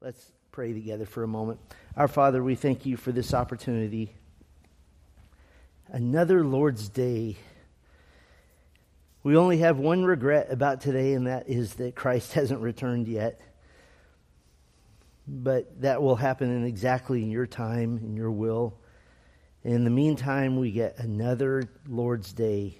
Let's pray together for a moment. Our Father, we thank you for this opportunity. Another Lord's Day. We only have one regret about today, and that is that Christ hasn't returned yet. But that will happen exactly in your time, in your will. In the meantime, we get another Lord's Day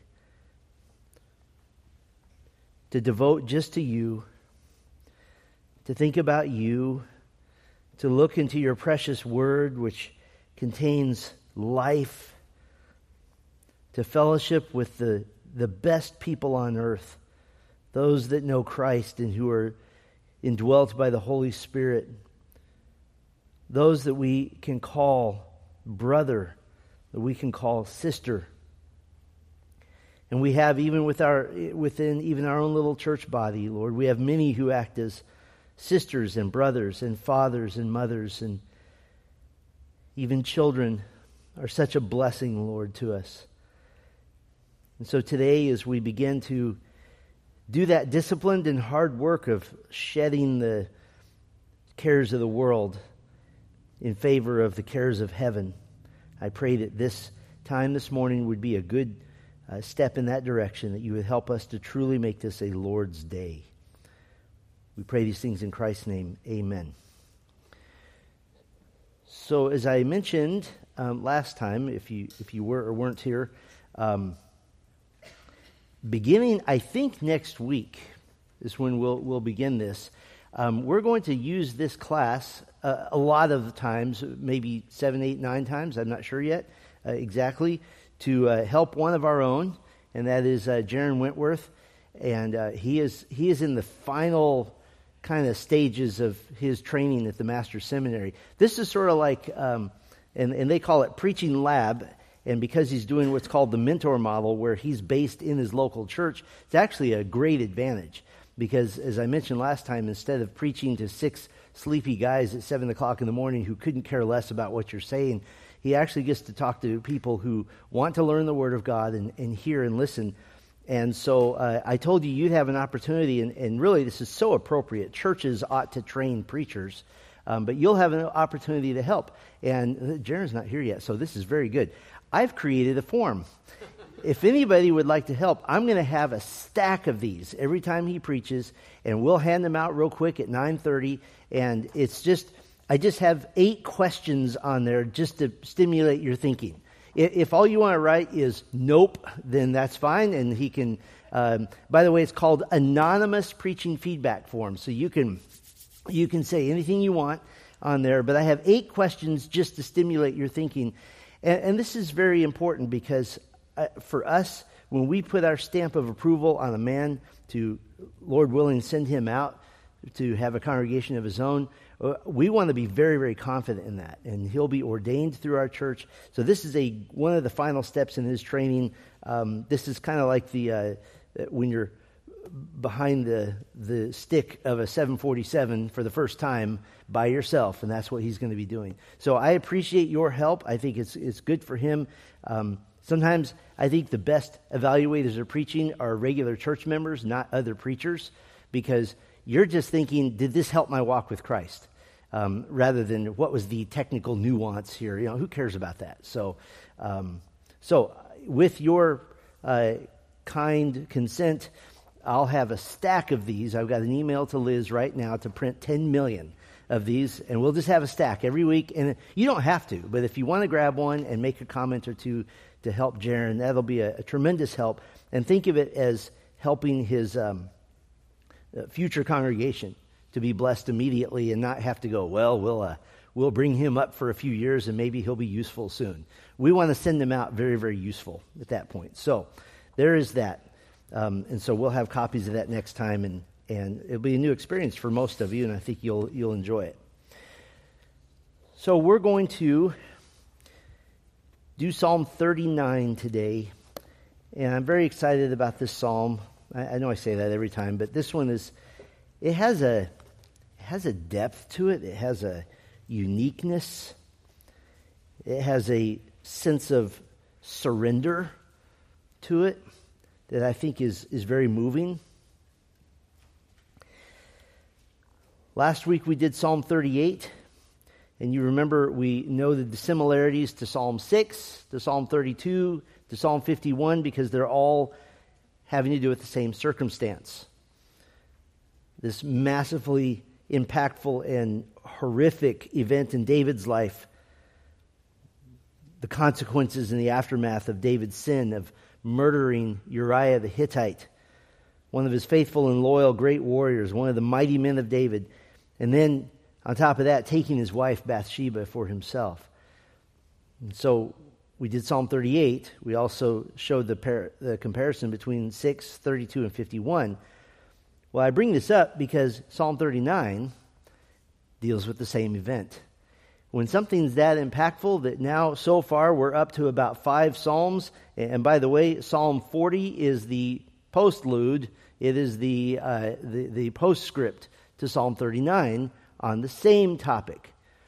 to devote just to you, to think about you, to look into your precious word, which contains life, to fellowship with the best people on earth, those that know Christ and who are indwelt by the Holy Spirit, those that we can call brother, that we can call sister. And we have, even within even our own little church body, Lord, we have many who act as sisters and brothers and fathers and mothers, and even children are such a blessing, Lord, to us. And so today, as we begin to do that disciplined and hard work of shedding the cares of the world in favor of the cares of heaven, I pray that this time this morning would be a good step in that direction, that you would help us to truly make this a Lord's Day. We pray these things in Christ's name. Amen. So, as I mentioned last time, if you were or weren't here, beginning, I think, next week is when we'll begin this. We're going to use this class a lot of the times, maybe 7, 8, 9 times. I'm not sure yet exactly, to help one of our own, and that is Jaron Wentworth, and he is in the final kind of stages of his training at the Master's Seminary. This is sort of like, and they call it preaching lab, and because he's doing what's called the mentor model, where he's based in his local church, it's actually a great advantage, because as I mentioned last time, instead of preaching to 6 sleepy guys at 7 o'clock in the morning who couldn't care less about what you're saying, he actually gets to talk to people who want to learn the Word of God and hear and listen. And so I told you you'd have an opportunity, and really this is so appropriate. Churches ought to train preachers, but you'll have an opportunity to help. And Jaron's not here yet, so this is very good. I've created a form. If anybody would like to help, I'm going to have a stack of these every time he preaches, and we'll hand them out real quick at 9:30. And I just have 8 questions on there just to stimulate your thinking. If all you want to write is nope, then that's fine. And he can, by the way, it's called anonymous preaching feedback form. So you can say anything you want on there. But I have 8 questions just to stimulate your thinking. And this is very important, because for us, when we put our stamp of approval on a man to, Lord willing, send him out to have a congregation of his own, we want to be very, very confident in that. And he'll be ordained through our church. So this is one of the final steps in his training. This is kind of like when you're behind the stick of a 747 for the first time by yourself, and that's what he's going to be doing. So I appreciate your help. I think it's good for him. Sometimes I think the best evaluators of preaching are regular church members, not other preachers, because you're just thinking, did this help my walk with Christ? Rather than what was the technical nuance here. Who cares about that? So with your kind consent, I'll have a stack of these. I've got an email to Liz right now to print 10 million of these, and we'll just have a stack every week. And you don't have to, but if you want to grab one and make a comment or two to help Jaron, that'll be a tremendous help. And think of it as helping his future congregation to be blessed immediately and not have to go, we'll bring him up for a few years and maybe he'll be useful soon. We want to send him out very, very useful at that point. So there is that. And so we'll have copies of that next time, and it'll be a new experience for most of you, and I think you'll enjoy it. So we're going to do Psalm 39 today, and I'm very excited about this psalm. I know I say that every time, but this one has a depth to it. It has a uniqueness. It has a sense of surrender to it that I think is very moving. Last week we did Psalm 38, and you remember we noted the similarities to Psalm 6, to Psalm 32, to Psalm 51, because they're all having to do with the same circumstance. This massively impactful and horrific event in David's life, the consequences and the aftermath of David's sin of murdering Uriah the Hittite, one of his faithful and loyal great warriors, one of the mighty men of David, and then on top of that, taking his wife Bathsheba for himself. And so we did Psalm 38. We also showed the comparison between 6, 32, and 51. Well, I bring this up because Psalm 39 deals with the same event. When something's that impactful that now, so far, we're up to about 5 Psalms. And by the way, Psalm 40 is the postlude. It is the postscript to Psalm 39 on the same topic.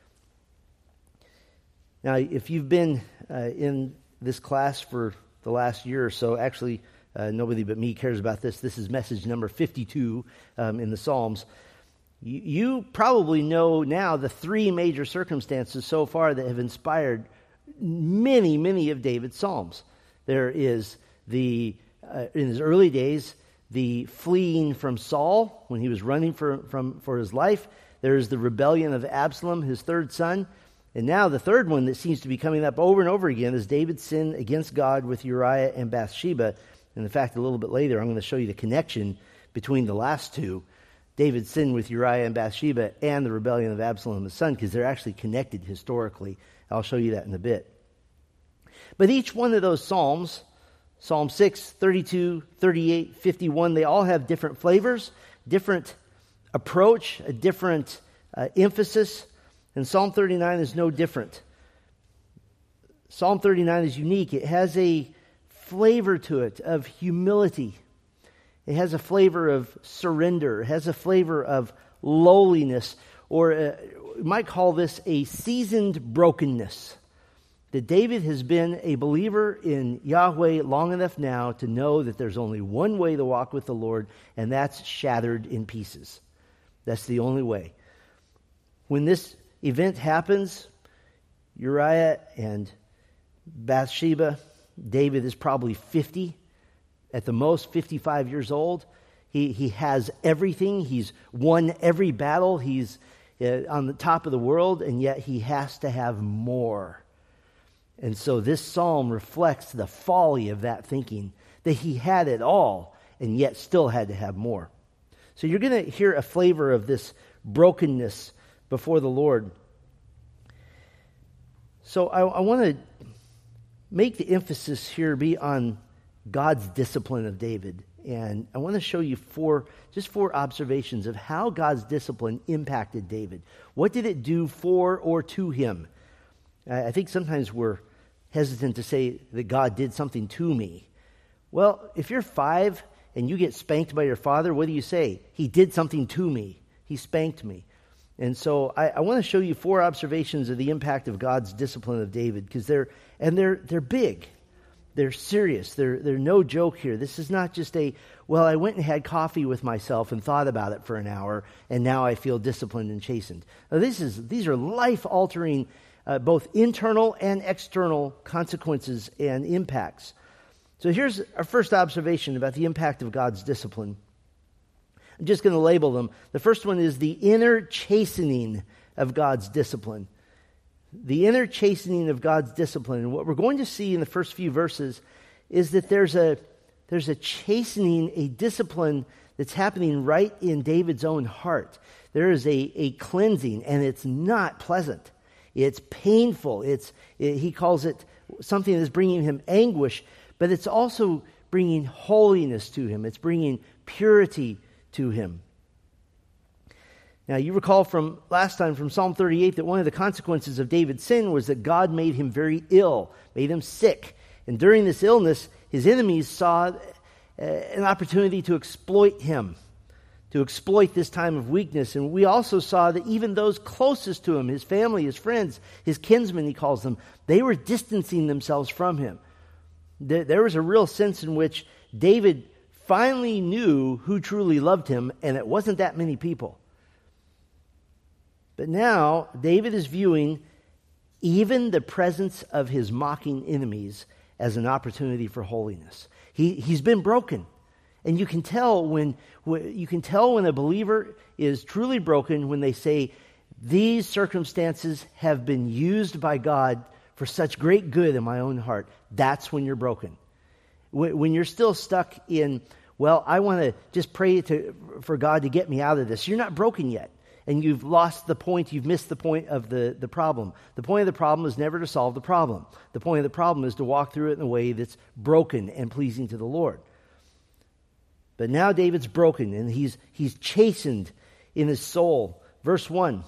Now, if you've been in this class for the last year or so, actually, nobody but me cares about this. This is message number 52 in the Psalms. You probably know now the 3 major circumstances so far that have inspired many, many of David's Psalms. There is in his early days, the fleeing from Saul when he was running for his life. There is the rebellion of Absalom, his third son. And now the third one that seems to be coming up over and over again is David's sin against God with Uriah and Bathsheba. And in fact, a little bit later, I'm going to show you the connection between the last two, David's sin with Uriah and Bathsheba and the rebellion of Absalom, his son, because they're actually connected historically. I'll show you that in a bit. But each one of those Psalms, Psalm 6, 32, 38, 51, they all have different flavors, different approach, a different emphasis. And Psalm 39 is no different. Psalm 39 is unique. It has a flavor to it of humility. It has a flavor of surrender. It has a flavor of lowliness, or you might call this a seasoned brokenness. That David has been a believer in Yahweh long enough now to know that there's only one way to walk with the Lord, and that's shattered in pieces. That's the only way. When this event happens, Uriah and Bathsheba, David is probably 50, at the most 55 years old. He has everything. He's won every battle. He's on the top of the world, and yet he has to have more. And so this psalm reflects the folly of that thinking, that he had it all and yet still had to have more. So you're going to hear a flavor of this brokenness before the Lord. So I want to make the emphasis here be on God's discipline of David. And I want to show you four observations of how God's discipline impacted David. What did it do for or to him? I think sometimes we're hesitant to say that God did something to me. Well, if you're 5 and you get spanked by your father, what do you say? He did something to me. He spanked me. And so I want to show you 4 observations of the impact of God's discipline of David, because they're big. They're serious. They're no joke here. This is not just I went and had coffee with myself and thought about it for an hour, and now I feel disciplined and chastened. Now, these are life-altering, both internal and external consequences and impacts. So here's our first observation about the impact of God's discipline. I'm just going to label them. The first one is the inner chastening of God's discipline. The inner chastening of God's discipline. And what we're going to see in the first few verses is that there's a chastening, a discipline that's happening right in David's own heart. There is a cleansing, and it's not pleasant. It's painful. He calls it something that's bringing him anguish, but it's also bringing holiness to him. It's bringing purity to him. Now, you recall from last time, from Psalm 38, that one of the consequences of David's sin was that God made him very ill, made him sick. And during this illness, his enemies saw an opportunity to exploit him, to exploit this time of weakness. And we also saw that even those closest to him, his family, his friends, his kinsmen, he calls them, they were distancing themselves from him. There was a real sense in which David finally knew who truly loved him, and it wasn't that many people. But now David is viewing even the presence of his mocking enemies as an opportunity for holiness. He's been broken. And you can tell when a believer is truly broken when they say, these circumstances have been used by God for such great good in my own heart. That's when you're broken. When you're still stuck in, well, I want to just pray for God to get me out of this. You're not broken yet. And you've lost the point, you've missed the point of the problem. The point of the problem is never to solve the problem. The point of the problem is to walk through it in a way that's broken and pleasing to the Lord. But now David's broken and he's chastened in his soul. Verse 1.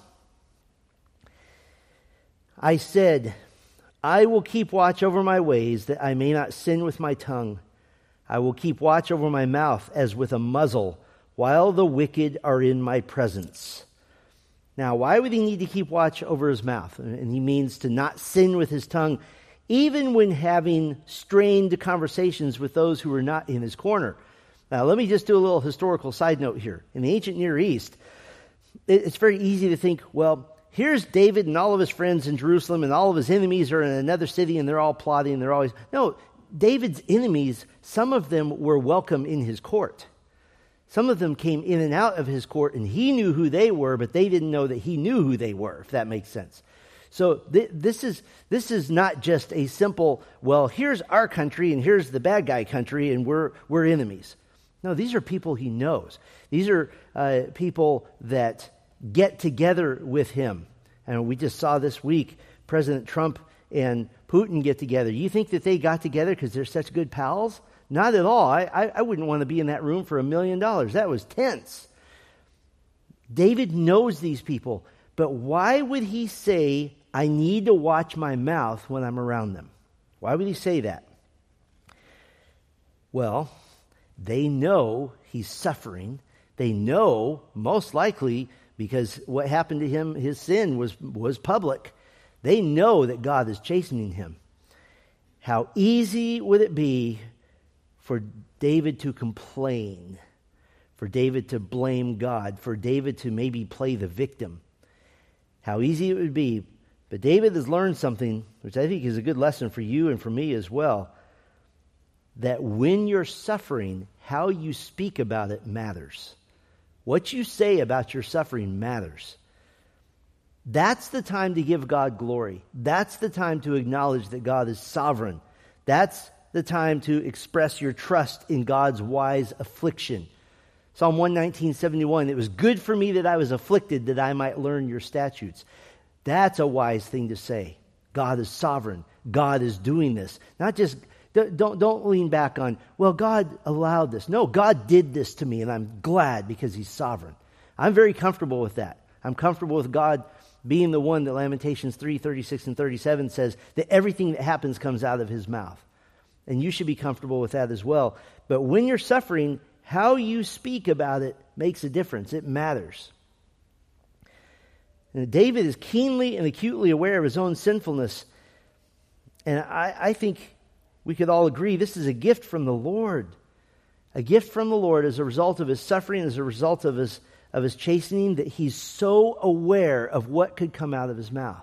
I said, I will keep watch over my ways that I may not sin with my tongue. I will keep watch over my mouth as with a muzzle while the wicked are in my presence. Now, why would he need to keep watch over his mouth? And he means to not sin with his tongue, even when having strained conversations with those who are not in his corner. Now, let me just do a little historical side note here. In the ancient Near East, it's very easy to think, well, here's David and all of his friends in Jerusalem, and all of his enemies are in another city, and they're all plotting, they're always... No, David's enemies, some of them were welcome in his court. Some of them came in and out of his court, and he knew who they were, but they didn't know that he knew who they were, if that makes sense. So this is not just a simple, well, here's our country, and here's the bad guy country, and we're enemies. No, these are people he knows. These are people that get together with him. And we just saw this week, President Trump and Putin get together. You think that they got together because they're such good pals? Not at all. I wouldn't want to be in that room for $1 million. That was tense. David knows these people, but why would he say, I need to watch my mouth when I'm around them? Why would he say that? Well, they know he's suffering. They know, most likely, because what happened to him, his sin was public. They know that God is chastening him. How easy would it be for David to complain, for David to blame God, for David to maybe play the victim? How easy it would be. But David has learned something, which I think is a good lesson for you and for me as well, that when you're suffering, how you speak about it matters. What you say about your suffering matters. That's the time to give God glory. That's the time to acknowledge that God is sovereign. That's the time to express your trust in God's wise affliction. Psalm 119:71, it was good for me that I was afflicted that I might learn your statutes. That's a wise thing to say. God is sovereign. God is doing this. Not just, don't lean back on, well, God allowed this. No, God did this to me, and I'm glad because he's sovereign. I'm very comfortable with that. I'm comfortable with God being the one that Lamentations 3:36 and 37 says that everything that happens comes out of his mouth. And you should be comfortable with that as well. But when you're suffering, how you speak about it makes a difference. It matters. And David is keenly and acutely aware of his own sinfulness. And I think we could all agree this is a gift from the Lord. A gift from the Lord as a result of his suffering, as a result of his chastening, that he's so aware of what could come out of his mouth.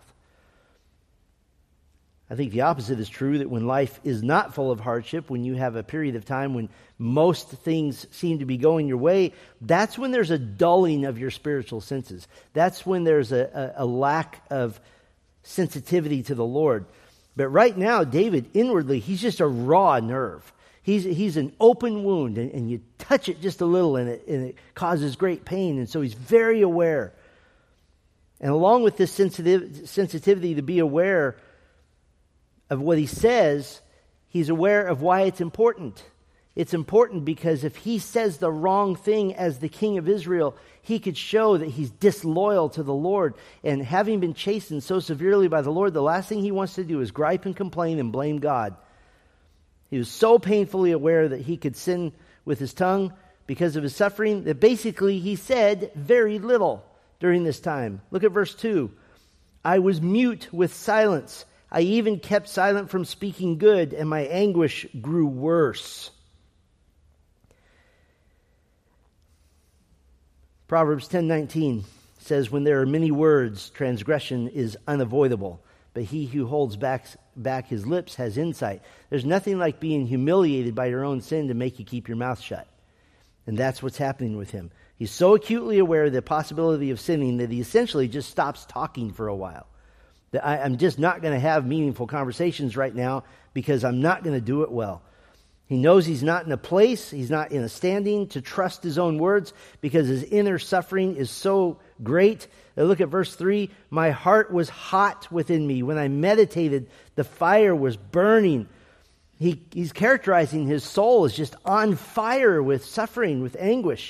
I think the opposite is true, that when life is not full of hardship, when you have a period of time when most things seem to be going your way, that's when there's a dulling of your spiritual senses. That's when there's a lack of sensitivity to the Lord. But right now, David, inwardly, he's just a raw nerve. He's an open wound, and you touch it just a little, and it causes great pain, and so he's very aware. And along with this sensitivity to be aware of what he says, he's aware of why it's important. It's important because if he says the wrong thing as the king of Israel, he could show that he's disloyal to the Lord. And having been chastened so severely by the Lord, the last thing he wants to do is gripe and complain and blame God. He was so painfully aware that he could sin with his tongue because of his suffering that basically he said very little during this time. Look at verse 2. I was mute with silence. I even kept silent from speaking good, and my anguish grew worse. Proverbs 10:19 says, when there are many words, transgression is unavoidable. But he who holds back his lips has insight. There's nothing like being humiliated by your own sin to make you keep your mouth shut. And that's what's happening with him. He's so acutely aware of the possibility of sinning that he essentially just stops talking for a while. That I'm just not going to have meaningful conversations right now because I'm not going to do it well. He knows he's not in a place, he's not in a standing to trust his own words because his inner suffering is so great. Now look at verse 3. My heart was hot within me. When I meditated, the fire was burning. He's characterizing his soul as just on fire with suffering, with anguish.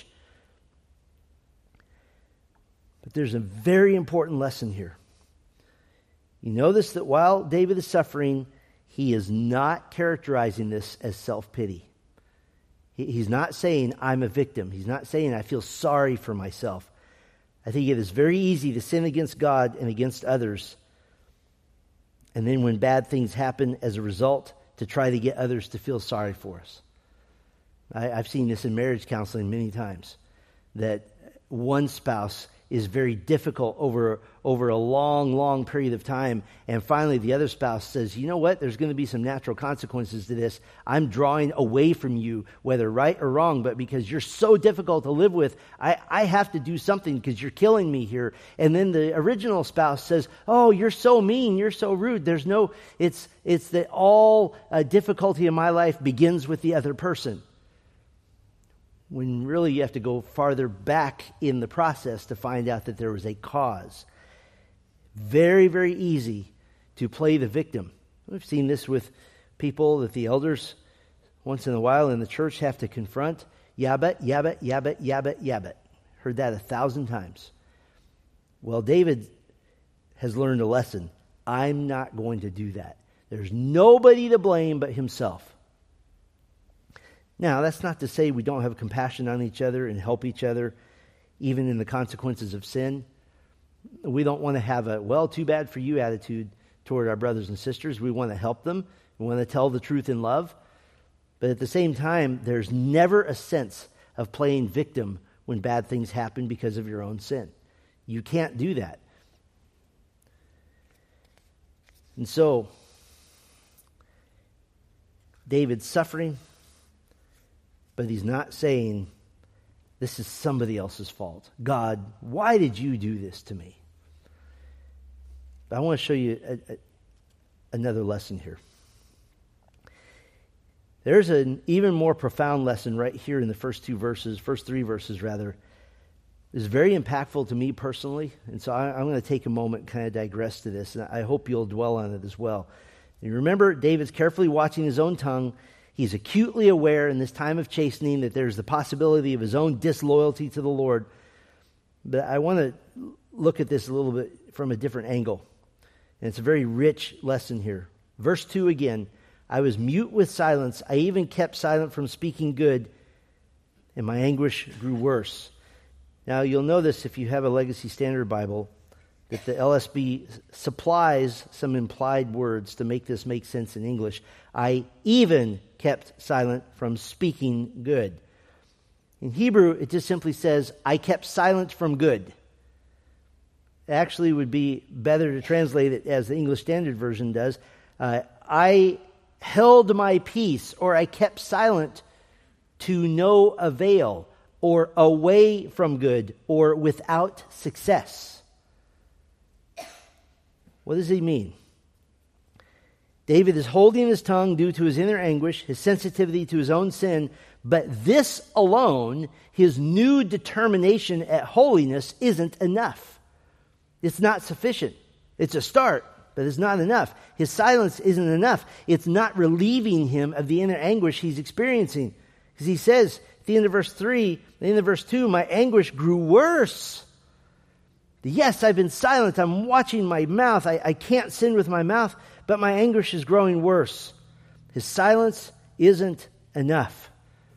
But there's a very important lesson here. You notice that while David is suffering, he is not characterizing this as self-pity. He's not saying, I'm a victim. He's not saying, I feel sorry for myself. I think it is very easy to sin against God and against others. And then when bad things happen as a result, to try to get others to feel sorry for us. I've seen this in marriage counseling many times, that one spouse is very difficult over a long period of time. And finally, the other spouse says, you know what? There's going to be some natural consequences to this. I'm drawing away from you, whether right or wrong, but because you're so difficult to live with, I have to do something because you're killing me here. And then the original spouse says, oh, you're so mean. You're so rude. It's that all difficulty in my life begins with the other person. When really you have to go farther back in the process to find out that there was a cause. Very, very easy to play the victim. We've seen this with people that the elders once in a while in the church have to confront. Heard that 1,000 times. Well, David has learned a lesson. I'm not going to do that. There's nobody to blame but himself. Now, that's not to say we don't have compassion on each other and help each other, even in the consequences of sin. We don't want to have a, well, too bad for you attitude toward our brothers and sisters. We want to help them. We want to tell the truth in love. But at the same time, there's never a sense of playing victim when bad things happen because of your own sin. You can't do that. And so, David's suffering, but he's not saying, this is somebody else's fault. God, why did you do this to me? But I want to show you another lesson here. There's an even more profound lesson right here in the first three verses. It's very impactful to me personally, and so I'm going to take a moment and kind of digress to this, and I hope you'll dwell on it as well. And remember, David's carefully watching his own tongue. He's acutely aware in this time of chastening that there's the possibility of his own disloyalty to the Lord. But I want to look at this a little bit from a different angle. And it's a very rich lesson here. Verse 2 again, I was mute with silence. I even kept silent from speaking good, and my anguish grew worse. Now, you'll notice if you have a Legacy Standard Bible that the LSB supplies some implied words to make this make sense in English. I even kept silent from speaking good. In Hebrew, it just simply says, I kept silent from good. It actually would be better to translate it as the English Standard Version does. I held my peace, or I kept silent to no avail, or away from good, or without success. What does he mean? David is holding his tongue due to his inner anguish, his sensitivity to his own sin, but this alone, his new determination at holiness, isn't enough. It's not sufficient. It's a start, but it's not enough. His silence isn't enough. It's not relieving him of the inner anguish he's experiencing. Because he says, at the end of verse 3, at the end of verse 2, my anguish grew worse. Yes, I've been silent. I'm watching my mouth. I can't sin with my mouth, but my anguish is growing worse. His silence isn't enough.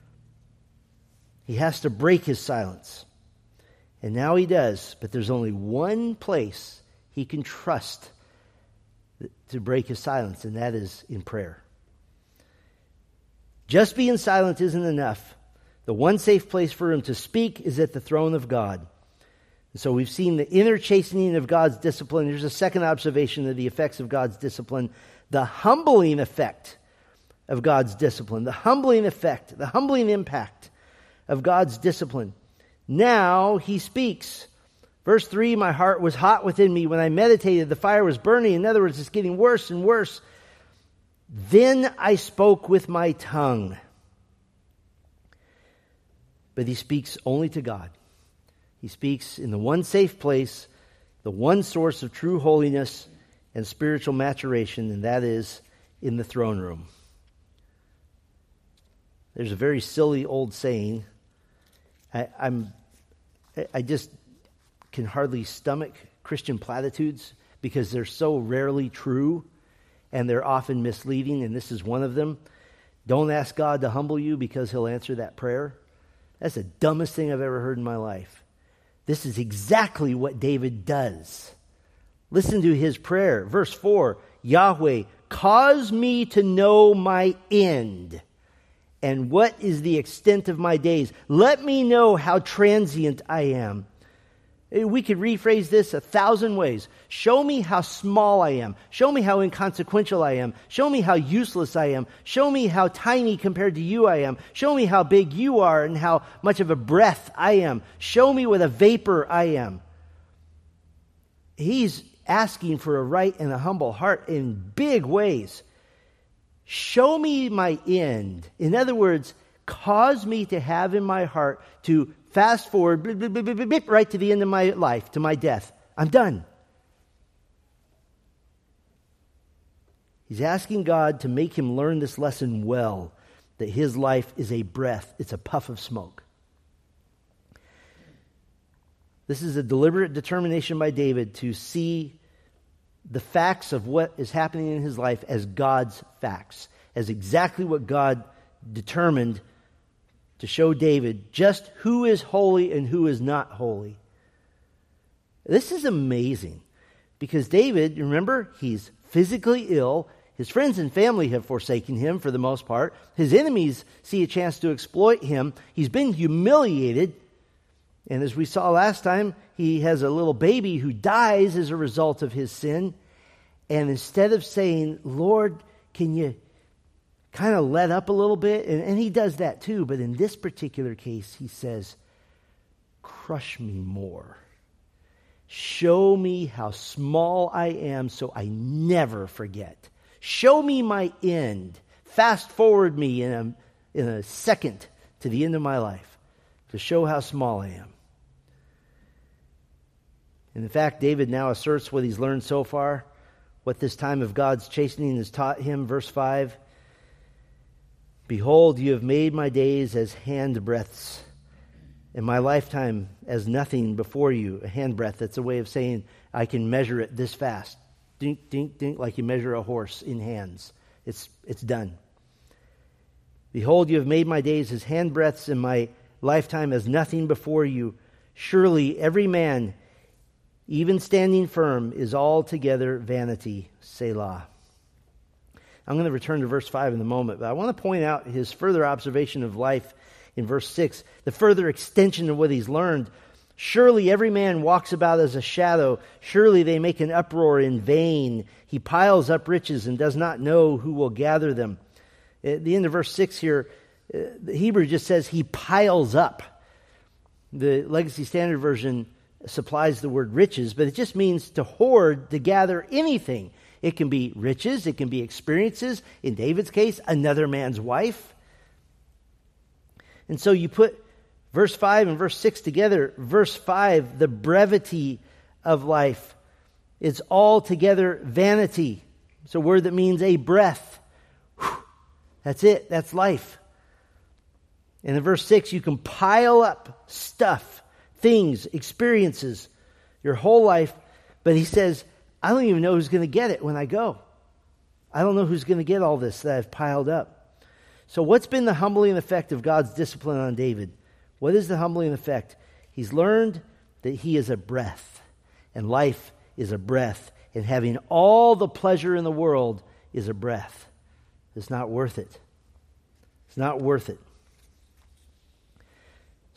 He has to break his silence. And now he does, but there's only one place he can trust to break his silence, and that is in prayer. Just being silent isn't enough. The one safe place for him to speak is at the throne of God. So we've seen the inner chastening of God's discipline. Here's a second observation of the effects of God's discipline. The humbling effect of God's discipline. The humbling effect, the humbling impact of God's discipline. Now he speaks. Verse 3, my heart was hot within me. When I meditated, the fire was burning. In other words, it's getting worse and worse. Then I spoke with my tongue. But he speaks only to God. He speaks in the one safe place, the one source of true holiness and spiritual maturation, and that is in the throne room. There's a very silly old saying. I just can hardly stomach Christian platitudes because they're so rarely true and they're often misleading, and this is one of them. Don't ask God to humble you because he'll answer that prayer. That's the dumbest thing I've ever heard in my life. This is exactly what David does. Listen to his prayer. Verse 4, Yahweh, cause me to know my end. And what is the extent of my days? Let me know how transient I am. We could rephrase this 1,000 ways. Show me how small I am. Show me how inconsequential I am. Show me how useless I am. Show me how tiny compared to you I am. Show me how big you are and how much of a breath I am. Show me what a vapor I am. He's asking for a right and a humble heart in big ways. Show me my end. In other words, cause me to have in my heart to fast forward right to the end of my life, to my death. I'm done. He's asking God to make him learn this lesson well, that his life is a breath. It's a puff of smoke. This is a deliberate determination by David to see the facts of what is happening in his life as God's facts, as exactly what God determined to show David just who is holy and who is not holy. This is amazing because David, remember, he's physically ill. His friends and family have forsaken him for the most part. His enemies see a chance to exploit him. He's been humiliated. And as we saw last time, he has a little baby who dies as a result of his sin. And instead of saying, Lord, can you kind of let up a little bit? And he does that too. But in this particular case, he says, crush me more. Show me how small I am so I never forget. Show me my end. Fast forward me in a second to the end of my life to show how small I am. And in fact, David now asserts what he's learned so far, what this time of God's chastening has taught him. Verse 5, behold, you have made my days as handbreadths, and my lifetime as nothing before you. A handbreadth, that's a way of saying I can measure it this fast. Dink, dink, dink, like you measure a horse in hands. It's done. Behold, you have made my days as handbreadths, and my lifetime as nothing before you. Surely every man, even standing firm, is altogether vanity. Selah. I'm going to return to verse 5 in a moment, but I want to point out his further observation of life in verse 6, the further extension of what he's learned. Surely every man walks about as a shadow. Surely they make an uproar in vain. He piles up riches and does not know who will gather them. At the end of verse 6 here, the Hebrew just says he piles up. The Legacy Standard Version supplies the word riches, but it just means to hoard, to gather anything. It can be riches, it can be experiences. In David's case, another man's wife. And so you put verse 5 and verse 6 together. Verse 5, the brevity of life. It's altogether vanity. It's a word that means a breath. Whew. That's it. That's life. And in verse 6, you can pile up stuff, things, experiences, your whole life. But he says, I don't even know who's going to get it when I go. I don't know who's going to get all this that I've piled up. So what's been the humbling effect of God's discipline on David? What is the humbling effect? He's learned that he is a breath, and life is a breath, and having all the pleasure in the world is a breath. It's not worth it. It's not worth it.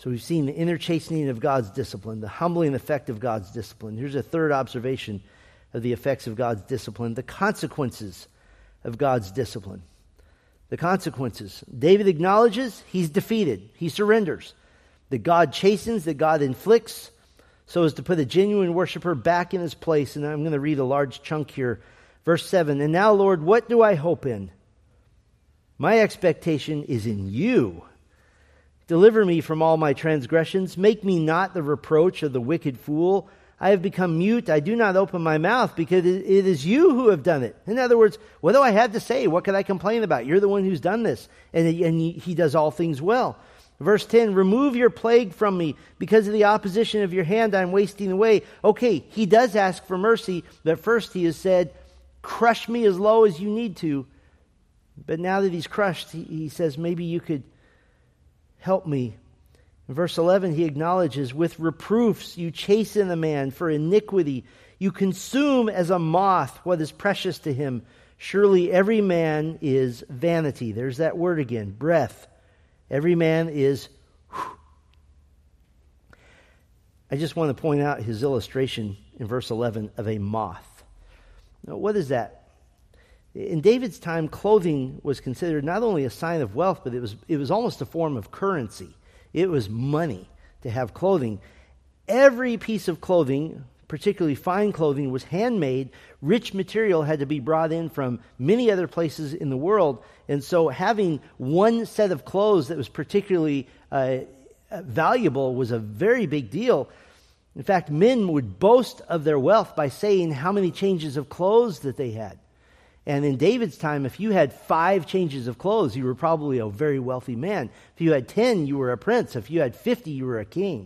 So we've seen the inner chastening of God's discipline, the humbling effect of God's discipline. Here's a third observation of the effects of God's discipline, the consequences of God's discipline. The consequences. David acknowledges he's defeated. He surrenders. That God chastens, that God inflicts, so as to put a genuine worshiper back in his place. And I'm going to read a large chunk here. Verse 7, "And now, Lord, what do I hope in? My expectation is in you. Deliver me from all my transgressions. Make me not the reproach of the wicked fool. I have become mute. I do not open my mouth because it is you who have done it." In other words, what do I have to say? What can I complain about? You're the one who's done this. And he does all things well. Verse 10, "Remove your plague from me. Because of the opposition of your hand, I'm wasting away." Okay, he does ask for mercy, but first he has said, crush me as low as you need to. But now that he's crushed, he says, maybe you could help me. In verse 11, he acknowledges, with reproofs you chasten a man for iniquity. You consume as a moth what is precious to him. Surely every man is vanity. There's that word again, breath. Every man is... I just want to point out his illustration in verse 11 of a moth. Now, what is that? In David's time, clothing was considered not only a sign of wealth, but it was almost a form of currency. It was money to have clothing. Every piece of clothing, particularly fine clothing, was handmade. Rich material had to be brought in from many other places in the world. And so having one set of clothes that was particularly valuable was a very big deal. In fact, men would boast of their wealth by saying how many changes of clothes that they had. And in David's time, if you had 5 changes of clothes, you were probably a very wealthy man. If you had 10, you were a prince. If you had 50, you were a king.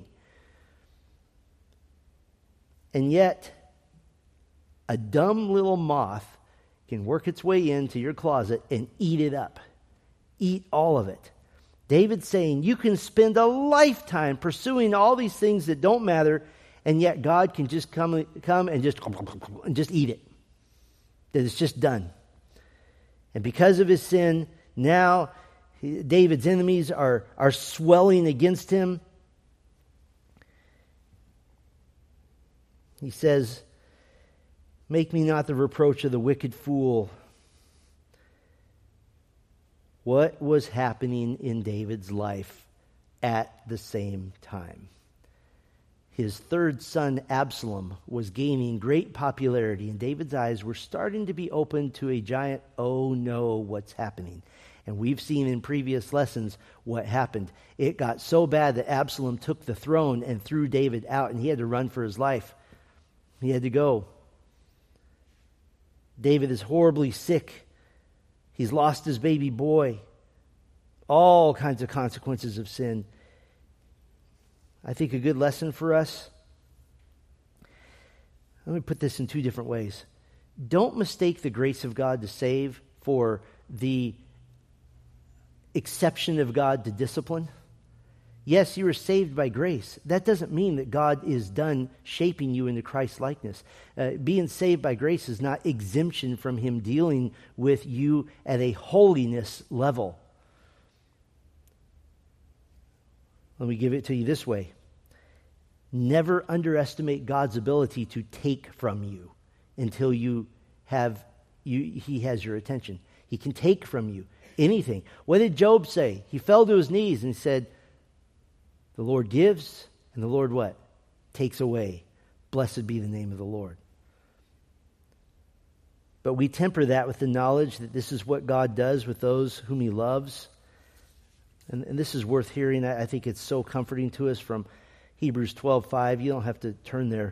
And yet, a dumb little moth can work its way into your closet and eat it up. Eat all of it. David's saying you can spend a lifetime pursuing all these things that don't matter, and yet God can just come and just eat it. That it's just done. And because of his sin, now David's enemies are swelling against him. He says, "Make me not the reproach of the wicked fool." What was happening in David's life at the same time? His third son, Absalom, was gaining great popularity, and David's eyes were starting to be opened to a giant, oh no, what's happening? And we've seen in previous lessons what happened. It got so bad that Absalom took the throne and threw David out, and he had to run for his life. He had to go. David is horribly sick. He's lost his baby boy. All kinds of consequences of sin. I think a good lesson for us. Let me put this in 2 different ways. Don't mistake the grace of God to save for the exception of God to discipline. Yes, you were saved by grace. That doesn't mean that God is done shaping you into Christ's likeness. Being saved by grace is not exemption from Him dealing with you at a holiness level. Let me give it to you this way. Never underestimate God's ability to take from you until He has your attention. He can take from you anything. What did Job say? He fell to his knees and said, "The Lord gives, and the Lord" what? "Takes away. Blessed be the name of the Lord." But we temper that with the knowledge that this is what God does with those whom He loves. And this is worth hearing. I think it's so comforting to us from Hebrews 12:5. You don't have to turn there.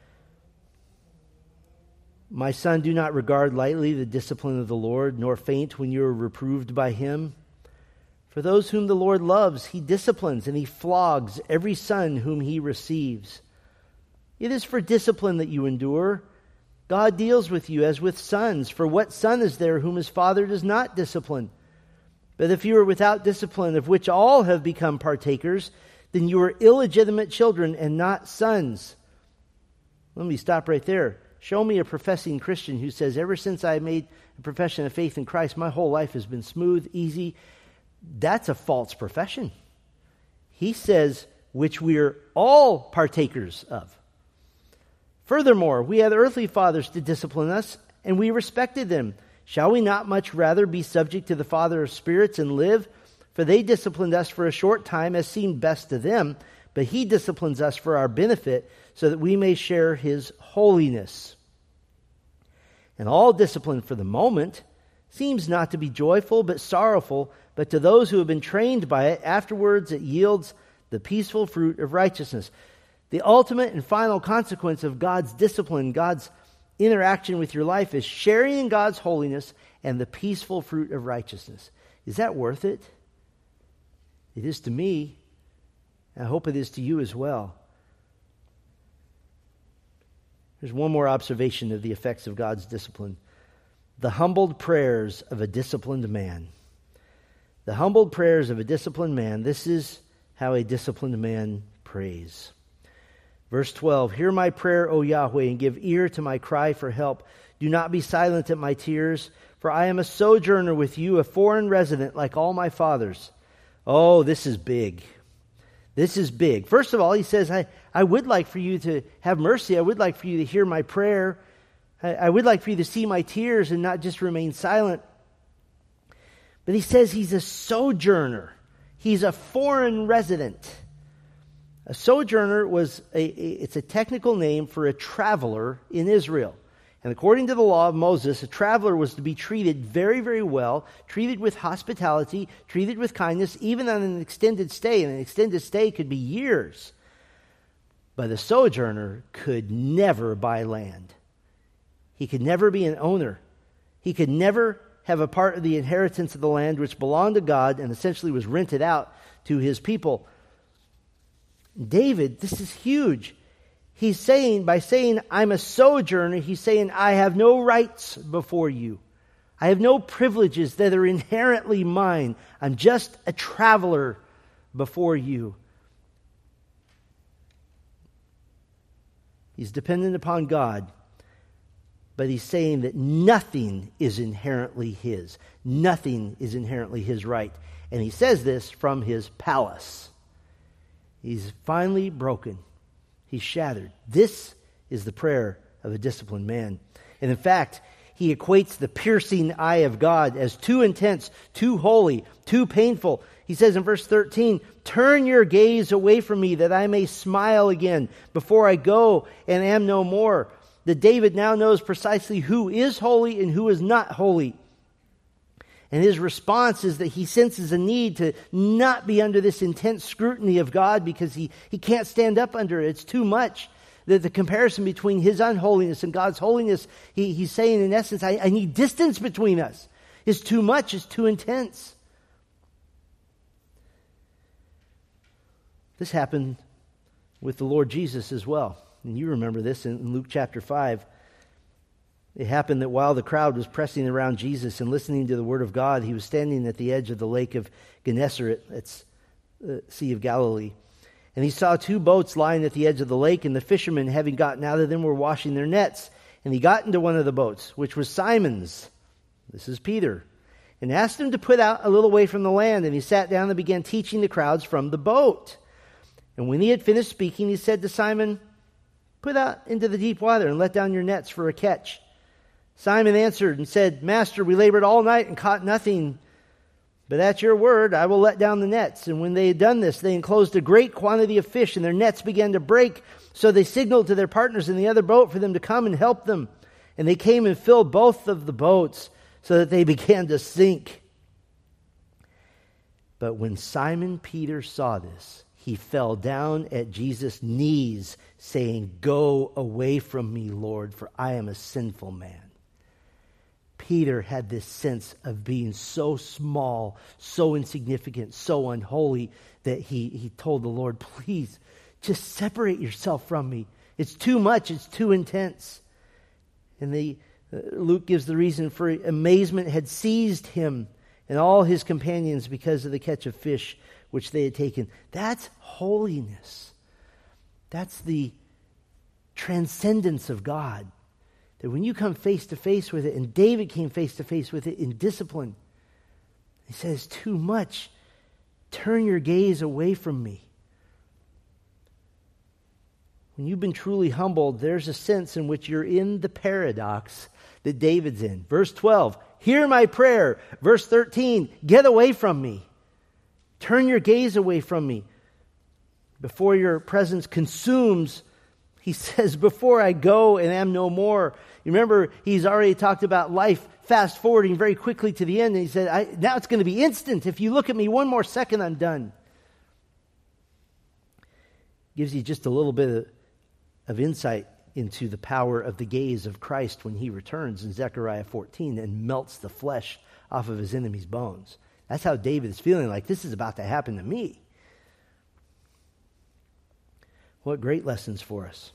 "My son, do not regard lightly the discipline of the Lord, nor faint when you are reproved by Him. For those whom the Lord loves, He disciplines, and He flogs every son whom He receives. It is for discipline that you endure. God deals with you as with sons. For what son is there whom his father does not discipline? But if you are without discipline, of which all have become partakers, then you are illegitimate children and not sons." Let me stop right there. Show me a professing Christian who says, ever since I made a profession of faith in Christ, my whole life has been smooth, easy. That's a false profession. He says, which we are all partakers of. Furthermore, we had earthly fathers to discipline us, and we respected them. Shall we not much rather be subject to the Father of spirits and live? For they disciplined us for a short time as seemed best to them, but he disciplines us for our benefit, so that we may share his holiness. And all discipline for the moment seems not to be joyful but sorrowful, but to those who have been trained by it, afterwards it yields the peaceful fruit of righteousness. The ultimate and final consequence of God's discipline, God's interaction with your life, is sharing in God's holiness and the peaceful fruit of righteousness. Is that worth it? It is to me. I hope it is to you as well. There's one more observation of the effects of God's discipline. The humbled prayers of a disciplined man. The humbled prayers of a disciplined man. This is how a disciplined man prays. Verse 12, hear my prayer, O Yahweh, and give ear to my cry for help. Do not be silent at my tears, for I am a sojourner with you, a foreign resident like all my fathers. Oh, this is big. This is big. First of all, he says, I would like for you to have mercy. I would like for you to hear my prayer. I would like for you to see my tears and not just remain silent. But he says he's a sojourner. He's a foreign resident. A sojourner it's a technical name for a traveler in Israel. And according to the law of Moses, a traveler was to be treated very, very well, treated with hospitality, treated with kindness, even on an extended stay. And an extended stay could be years. But a sojourner could never buy land. He could never be an owner. He could never have a part of the inheritance of the land which belonged to God and essentially was rented out to his people. David, this is huge. He's saying, by saying, I'm a sojourner, he's saying, I have no rights before you. I have no privileges that are inherently mine. I'm just a traveler before you. He's dependent upon God, but he's saying that nothing is inherently his. Nothing is inherently his right. And he says this from his palace. He's finally broken. He's shattered. This is the prayer of a disciplined man. And in fact, he equates the piercing eye of God as too intense, too holy, too painful. He says in verse 13, turn your gaze away from me that I may smile again before I go and am no more. That David now knows precisely who is holy and who is not holy. And his response is that he senses a need to not be under this intense scrutiny of God because he can't stand up under it. It's too much. The comparison between his unholiness and God's holiness, he's saying in essence, I need distance between us. It's too much. It's too intense. This happened with the Lord Jesus as well. And you remember this in Luke chapter 5. It happened that while the crowd was pressing around Jesus and listening to the word of God, he was standing at the edge of the lake of Gennesaret, that's the Sea of Galilee. And he saw two boats lying at the edge of the lake, and the fishermen, having gotten out of them, were washing their nets. And he got into one of the boats, which was Simon's. This is Peter. And asked him to put out a little way from the land. And he sat down and began teaching the crowds from the boat. And when he had finished speaking, he said to Simon, put out into the deep water and let down your nets for a catch. Simon answered and said, Master, we labored all night and caught nothing. But at your word, I will let down the nets. And when they had done this, they enclosed a great quantity of fish, and their nets began to break. So they signaled to their partners in the other boat for them to come and help them. And they came and filled both of the boats so that they began to sink. But when Simon Peter saw this, he fell down at Jesus' knees, saying, Go away from me, Lord, for I am a sinful man. Peter had this sense of being so small, so insignificant, so unholy that he told the Lord, please, just separate yourself from me. It's too much. It's too intense. And Luke gives the reason for amazement had seized him and all his companions because of the catch of fish which they had taken. That's holiness. That's the transcendence of God. That when you come face to face with it, and David came face to face with it in discipline, he says, too much. Turn your gaze away from me. when you've been truly humbled, there's a sense in which you're in the paradox that David's in. Verse 12, hear my prayer. Verse 13, get away from me. Turn your gaze away from me. Before your presence consumes, he says, before I go and am no more. You remember, he's already talked about life fast forwarding very quickly to the end. And he said, now it's going to be instant. If you look at me one more second, I'm done. Gives you just a little bit of insight into the power of the gaze of Christ when he returns in Zechariah 14 and melts the flesh off of his enemy's bones. That's how David is feeling, like this is about to happen to me. What great lessons for us.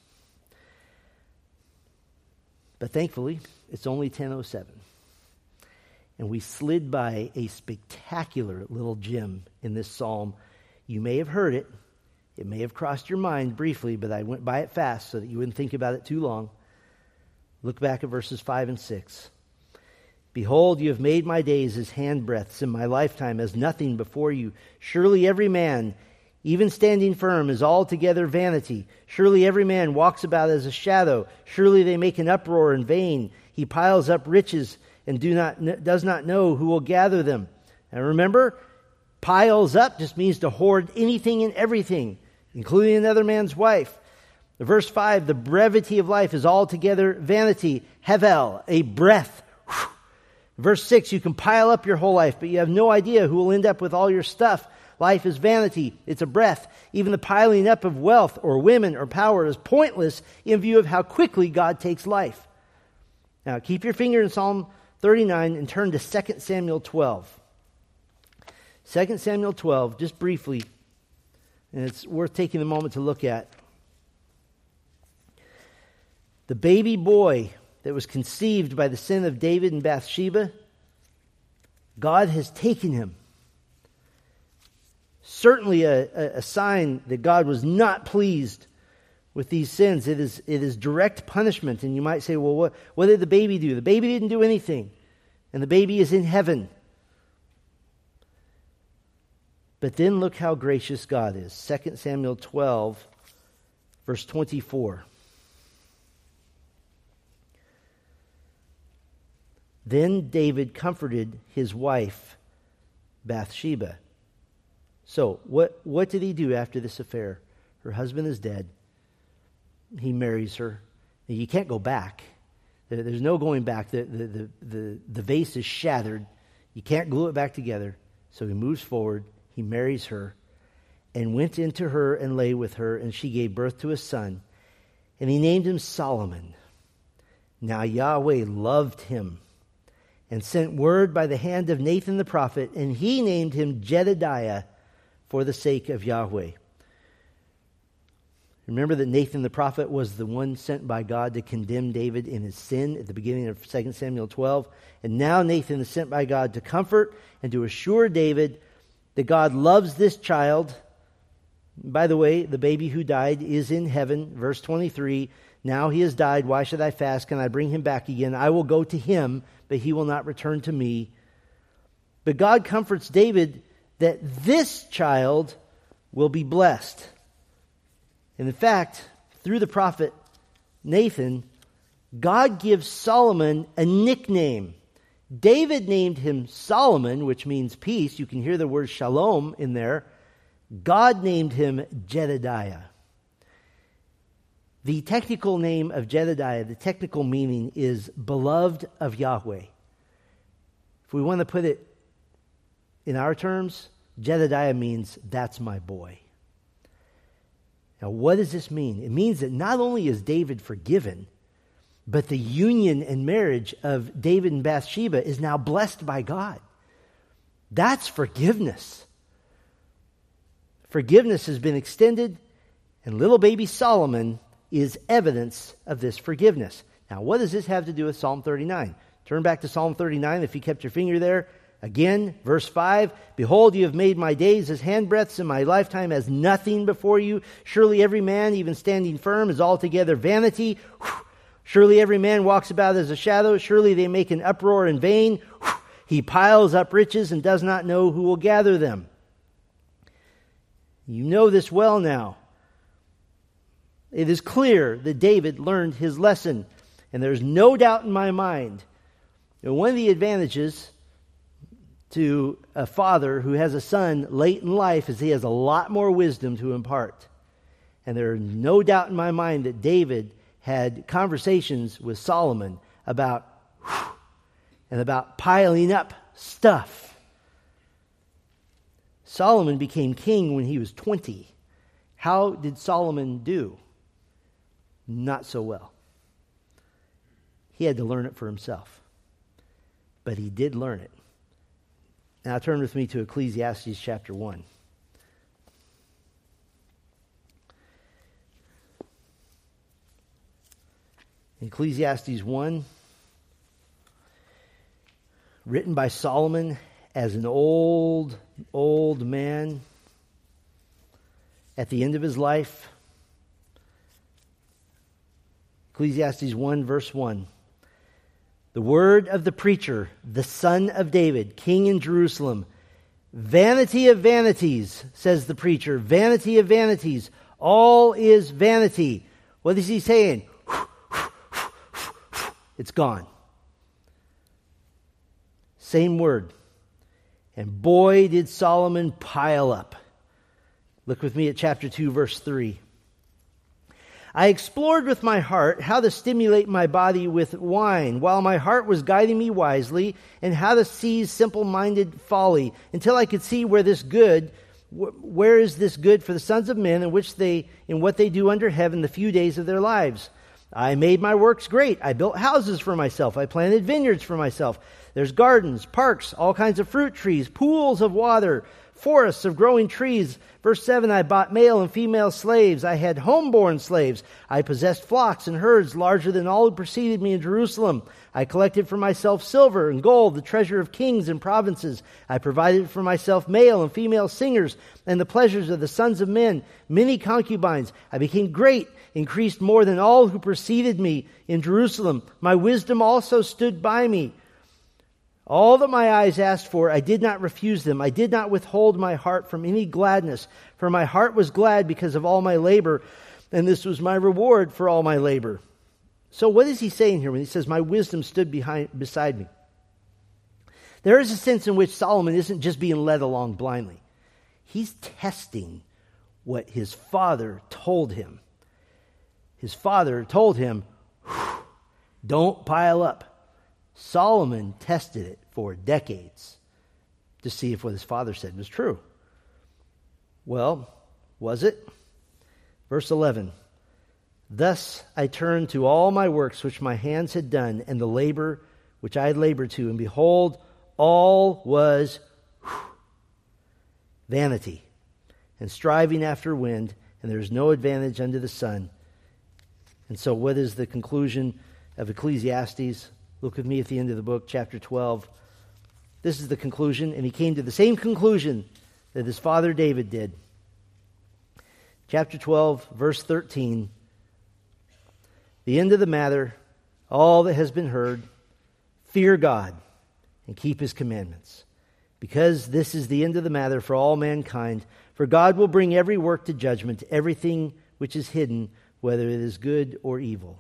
But thankfully, it's only 10:07. And we slid by a spectacular little gem in this psalm. You may have heard it. It may have crossed your mind briefly, but I went by it fast so that you wouldn't think about it too long. Look back at verses 5 and 6. Behold, you have made my days as handbreadths, and my lifetime as nothing before you. Surely every man, even standing firm, is altogether vanity. Surely every man walks about as a shadow. Surely they make an uproar in vain. He piles up riches and does not know who will gather them. And remember, piles up just means to hoard anything and everything, including another man's wife. Verse 5, the brevity of life is altogether vanity. Hevel, a breath. Whew. Verse 6, you can pile up your whole life, but you have no idea who will end up with all your stuff. Life is vanity. It's a breath. Even the piling up of wealth or women or power is pointless in view of how quickly God takes life. Now, keep your finger in Psalm 39 and turn to 2 Samuel 12. 2 Samuel 12, just briefly, and it's worth taking a moment to look at. The baby boy that was conceived by the sin of David and Bathsheba, God has taken him. Certainly a sign that God was not pleased with these sins. It is direct punishment. And you might say, well, what did the baby do? The baby didn't do anything. And the baby is in heaven. But then look how gracious God is. 2 Samuel 12, verse 24. Then David comforted his wife, Bathsheba. So, what did he do after this affair? Her husband is dead. He marries her. Now, you can't go back. There's no going back. The vase is shattered. You can't glue it back together. So he moves forward. He marries her and went into her and lay with her, and she gave birth to a son. And he named him Solomon. Now Yahweh loved him and sent word by the hand of Nathan the prophet, and he named him Jedediah for the sake of Yahweh. Remember that Nathan the prophet was the one sent by God to condemn David in his sin at the beginning of 2 Samuel 12. And now Nathan is sent by God to comfort and to assure David that God loves this child. By the way, the baby who died is in heaven. Verse 23, now he has died. Why should I fast? Can I bring him back again? I will go to him, but he will not return to me. But God comforts David that this child will be blessed. And in fact, through the prophet Nathan, God gives Solomon a nickname. David named him Solomon, which means peace. You can hear the word shalom in there. God named him Jedediah. The technical name of Jedediah, the technical meaning is beloved of Yahweh. If we want to put it in our terms, Jedediah means that's my boy. Now, what does this mean? It means that not only is David forgiven, but the union and marriage of David and Bathsheba is now blessed by God. That's forgiveness. Forgiveness has been extended, and little baby Solomon is evidence of this forgiveness. Now, what does this have to do with Psalm 39? Turn back to Psalm 39 if you kept your finger there. Again, verse 5, behold, you have made my days as handbreadths and my lifetime as nothing before you. Surely every man, even standing firm, is altogether vanity. Surely every man walks about as a shadow. Surely they make an uproar in vain. He piles up riches and does not know who will gather them. You know this well now. It is clear that David learned his lesson, and there's no doubt in my mind that one of the advantages to a father who has a son late in life is he has a lot more wisdom to impart. And there's no doubt in my mind that David had conversations with Solomon about piling up stuff. Solomon became king when he was 20. How did Solomon do? Not so well. He had to learn it for himself. But he did learn it. Now turn with me to Ecclesiastes chapter 1. Ecclesiastes 1, written by Solomon as an old man at the end of his life. Ecclesiastes 1, verse 1. The word of the preacher, the son of David, king in Jerusalem. Vanity of vanities, says the preacher. Vanity of vanities. All is vanity. What is he saying? It's gone. Same word. And boy, did Solomon pile up. Look with me at chapter 2, verse 3. I explored with my heart how to stimulate my body with wine, while my heart was guiding me wisely, and how to seize simple-minded folly, until I could see where is this good for the sons of men, in what they do under heaven the few days of their lives. I made my works great. I built houses for myself. I planted vineyards for myself. There's gardens, parks, all kinds of fruit trees, pools of water, forests of growing trees. Verse 7, I bought male and female slaves. I had homeborn slaves. I possessed flocks and herds larger than all who preceded me in Jerusalem. I collected for myself silver and gold, the treasure of kings and provinces. I provided for myself male and female singers and the pleasures of the sons of men, many concubines. I became great, increased more than all who preceded me in Jerusalem. My wisdom also stood by me. All that my eyes asked for, I did not refuse them. I did not withhold my heart from any gladness, for my heart was glad because of all my labor, and this was my reward for all my labor. So what is he saying here when he says, my wisdom stood beside me? There is a sense in which Solomon isn't just being led along blindly. He's testing what his father told him. His father told him, don't pile up. Solomon tested it for decades to see if what his father said was true. Well, was it? Verse 11. Thus I turned to all my works which my hands had done, and the labor which I had labored to, and behold, all was vanity and striving after wind, and there is no advantage under the sun. And so what is the conclusion of Ecclesiastes? Look with me at the end of the book, chapter 12. This is the conclusion, and he came to the same conclusion that his father David did. Chapter 12, verse 13. The end of the matter, all that has been heard, fear God and keep his commandments, because this is the end of the matter for all mankind. For God will bring every work to judgment, everything which is hidden, whether it is good or evil.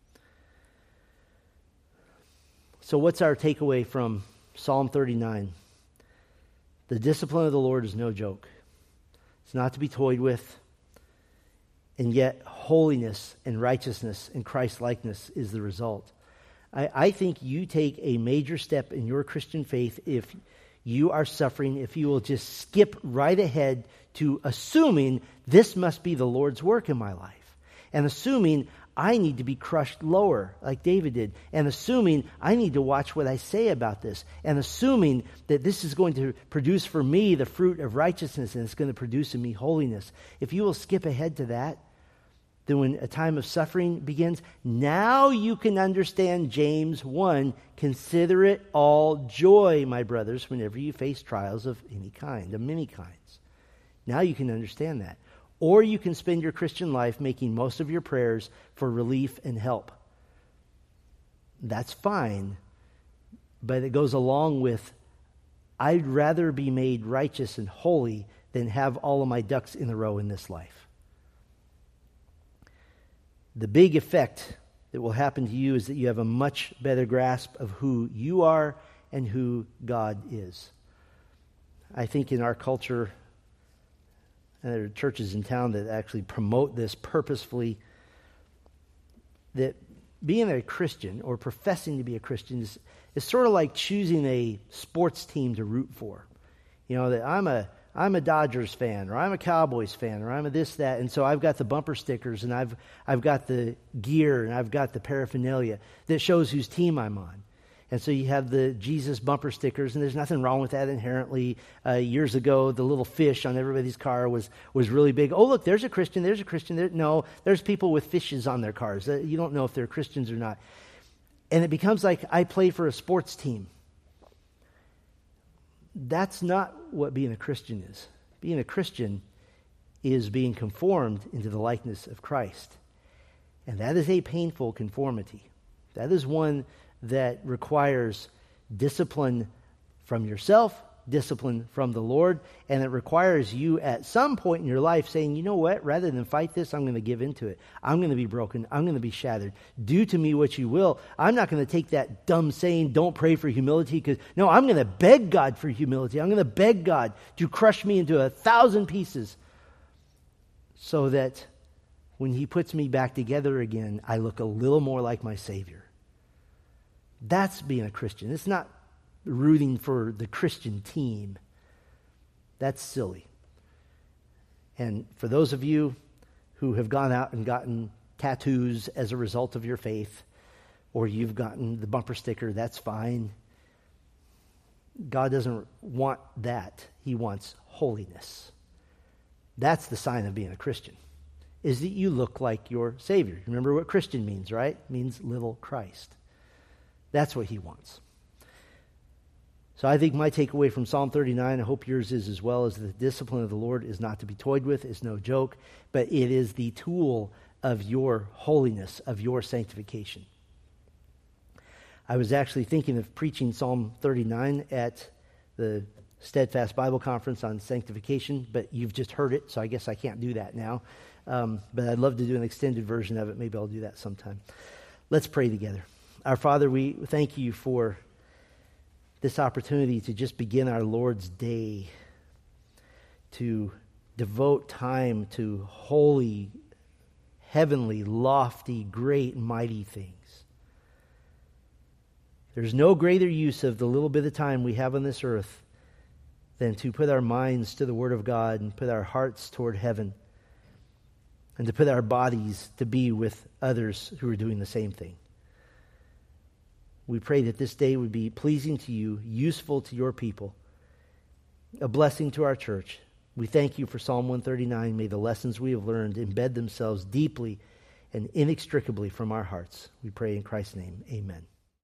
So what's our takeaway from Psalm 39? The discipline of the Lord is no joke. It's not to be toyed with. And yet holiness and righteousness and Christ-likeness is the result. I think you take a major step in your Christian faith if you are suffering, if you will just skip right ahead to assuming this must be the Lord's work in my life. And assuming I need to be crushed lower, like David did. And assuming I need to watch what I say about this. And assuming that this is going to produce for me the fruit of righteousness and it's going to produce in me holiness. If you will skip ahead to that, then when a time of suffering begins, now you can understand James 1. Consider it all joy, my brothers, whenever you face trials of any kind, of many kinds. Now you can understand that. Or you can spend your Christian life making most of your prayers for relief and help. That's fine, but it goes along with, I'd rather be made righteous and holy than have all of my ducks in a row in this life. the big effect that will happen to you is that you have a much better grasp of who you are and who God is. I think in our culture, and there are churches in town that actually promote this purposefully, that being a Christian or professing to be a Christian is sort of like choosing a sports team to root for. You know, that I'm a Dodgers fan, or I'm a Cowboys fan, or I'm a this, that, and so I've got the bumper stickers, and I've got the gear, and I've got the paraphernalia that shows whose team I'm on. And so you have the Jesus bumper stickers, and there's nothing wrong with that inherently. Years ago, the little fish on everybody's car was really big. Oh, look, there's a Christian, there's a Christian. No, there's people with fishes on their cars. You don't know if they're Christians or not. And it becomes like I play for a sports team. That's not what being a Christian is. Being a Christian is being conformed into the likeness of Christ. And that is a painful conformity. That is one that requires discipline from yourself, discipline from the Lord, and it requires you at some point in your life saying, you know what, rather than fight this, I'm going to give into it. I'm going to be broken. I'm going to be shattered. Do to me what you will. I'm not going to take that dumb saying, don't pray for humility, because no, I'm going to beg God for humility. I'm going to beg God to crush me into 1,000 pieces so that when he puts me back together again, I look a little more like my Savior. That's being a Christian. It's not rooting for the Christian team. That's silly. And for those of you who have gone out and gotten tattoos as a result of your faith, or you've gotten the bumper sticker, that's fine. God doesn't want that. He wants holiness. That's the sign of being a Christian, is that you look like your Savior. Remember what Christian means, right? It means little Christ. That's what he wants. So I think my takeaway from Psalm 39, I hope yours is as well, is that the discipline of the Lord is not to be toyed with. It's no joke, but it is the tool of your holiness, of your sanctification. I was actually thinking of preaching Psalm 39 at the Steadfast Bible Conference on sanctification, but you've just heard it, so I guess I can't do that now. But I'd love to do an extended version of it. Maybe I'll do that sometime. Let's pray together. Our Father, we thank you for this opportunity to just begin our Lord's day, to devote time to holy, heavenly, lofty, great, mighty things. There's no greater use of the little bit of time we have on this earth than to put our minds to the Word of God and put our hearts toward heaven, and to put our bodies to be with others who are doing the same thing. We pray that this day would be pleasing to you, useful to your people, a blessing to our church. We thank you for Psalm 139. May the lessons we have learned embed themselves deeply and inextricably from our hearts. We pray in Christ's name. Amen.